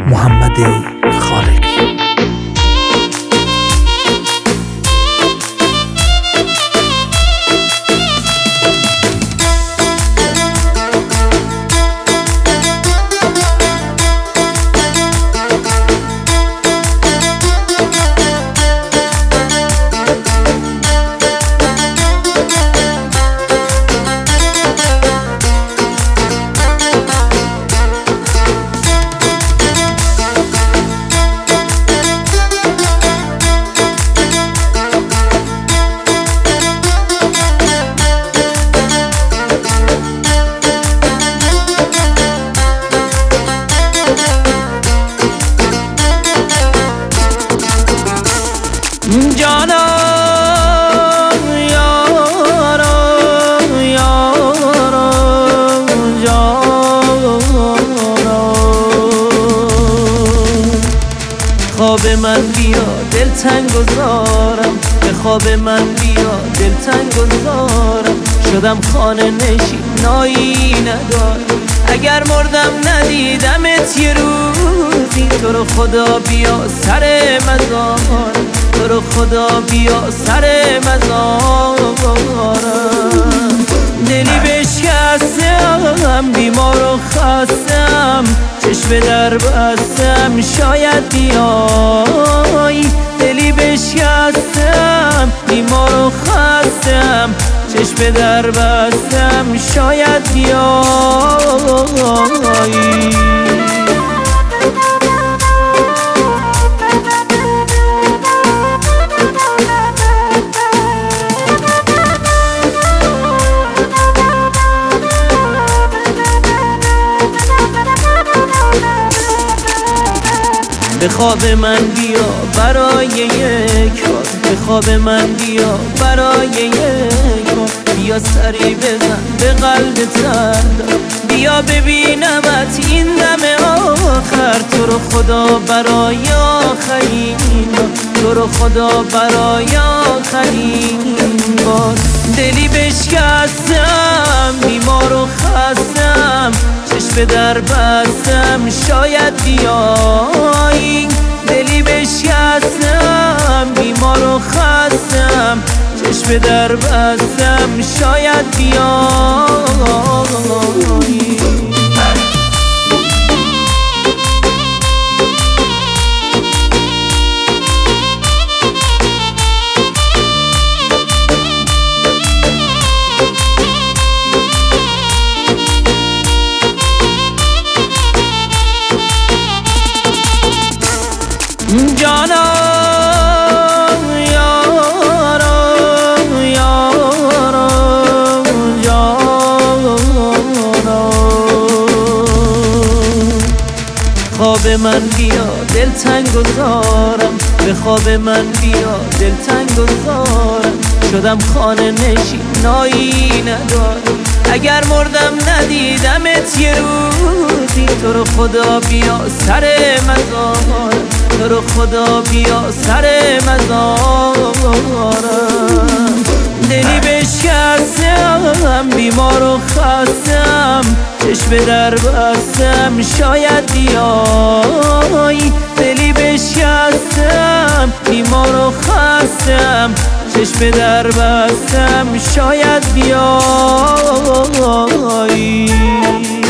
محمد خالقی. جانا یارا یارا جانا، خواب من بیا دلتنگ گذارم، به خواب من بیا دلتنگ گذارم. شدم خانه نشین نایی ندارم، اگر مردم ندیدمت یه روزی. تو رو خدا بیا سر مزارم، تو رو خدا بیا سر مزارم. دلی بشکستم بیمار و خستم، چشم در بستم شاید بیای. دلی بشکستم بیمار و خستم، چشم در بستم شاید بیای. به خواب من بیا برای یک بار، به خواب من بیا برای یک بار. بیا سری بزن به قلب تردم، بیا ببینمت این دم آخر. تو رو خدا برای آخرین بار، تو رو خدا برای آخرین بار. دلی بشکستم بیمار و خستم، چشم در بستم شاید بیای. دلی بشکستم بیمار و خستم، چشم در بستم شاید بیای. جانا یارا یارا جانا، خواب من بیا دلتنگ گذارم، به خواب من بیا دلتنگ گذارم. شدم خانه نشین نایی ندارم، اگر مردم ندیدمت یه روزی. تو رو خدا بیا سر مزارم، تو رو خدا بیا سر مزارم. دلی بشکستم بیمار و خستم، چشم در بستم شاید بیای. دلی بشکستم بیمار و خستم، چشم در بستم شاید بیای.